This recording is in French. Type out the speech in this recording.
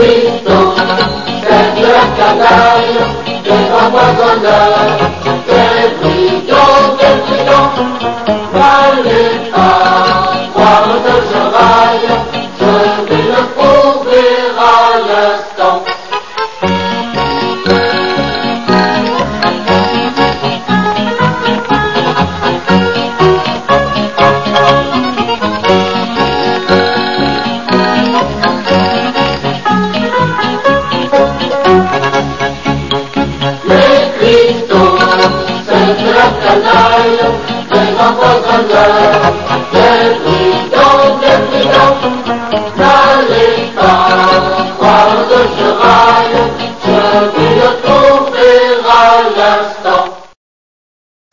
Cristo, c'est le canaille, des empoisonneurs, des brigands, n'allez pas croire que je raille, je vais le prouver à l'instant. C'est la canaille, des empoisonneurs.